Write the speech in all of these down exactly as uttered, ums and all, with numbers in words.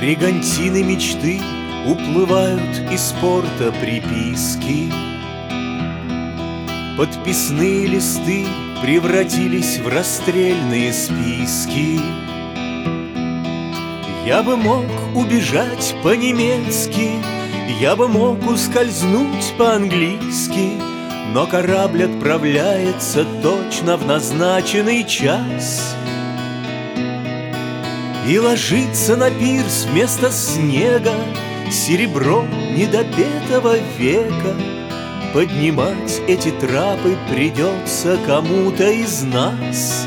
Бригантины мечты уплывают из порта приписки. Подписные листы превратились в расстрельные списки. Я бы мог убежать по-немецки, я бы мог ускользнуть по-английски, но корабль отправляется точно в назначенный час и ложится на пирс вместо снега серебро недопетого века. Поднимать эти трапы придется кому-то из нас.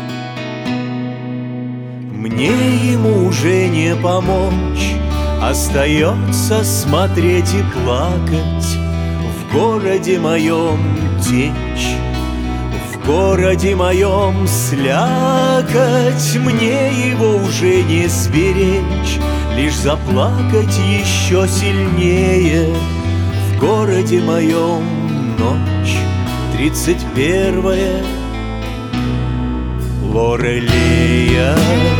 Мне ему уже не помочь, остается смотреть и плакать. В городе моем течь, в городе моем слякоть. Мне его уже не сберечь, лишь заплакать еще сильнее. В городе моем ночь, тридцать первая Лорелея.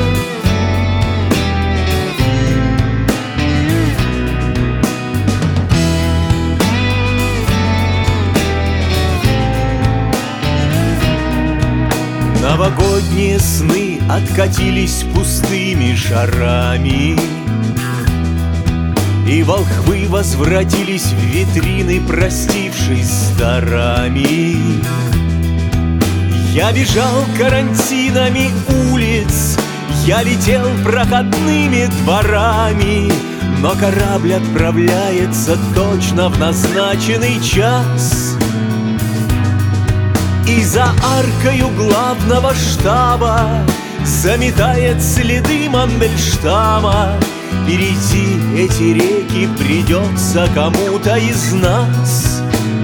Новогодние сны откатились пустыми шарами, и волхвы возвратились в витрины, простившись с дарами. Я бежал карантинами улиц, я летел проходными дворами, но корабль отправляется точно в назначенный час. И за аркою главного штаба заметает следы Мандельштама. Перейти эти реки придется кому-то из нас.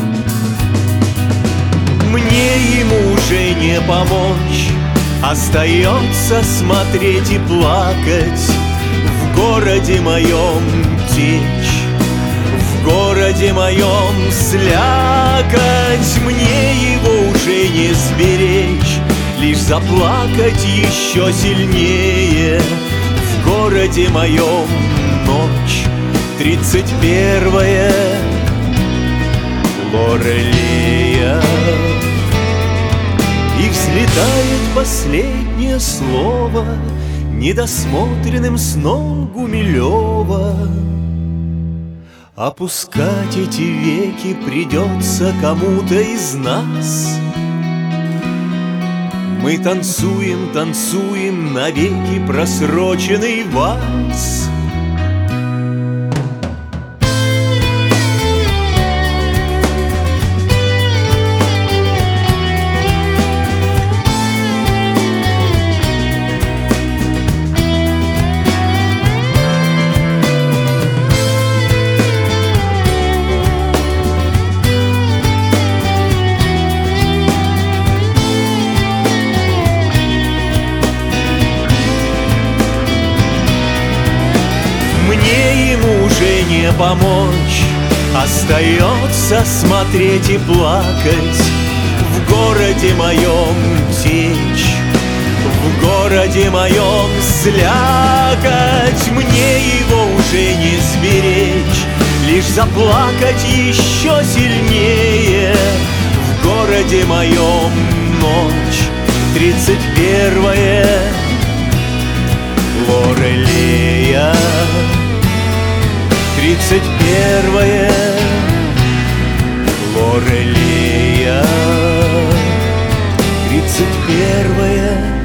Мне ему уже не помочь, остается смотреть и плакать. В городе моем течь, в городе моем слякоть. Мне его уже не сберечь, лишь заплакать еще сильнее. В городе моем ночь, тридцать первая Лорелея. И взлетает последнее слово недосмотренным сном Гумилева. Опускать эти веки придется кому-то из нас. Мы танцуем, танцуем навеки просроченный вальс. Мне ему уже не помочь, остается смотреть и плакать. В городе моем течь, в городе моем слякоть. Мне его уже не сберечь, лишь заплакать еще сильнее. В городе моем ночь, тридцать первая Лорелея. Тридцать первая Лорелея. Тридцать первая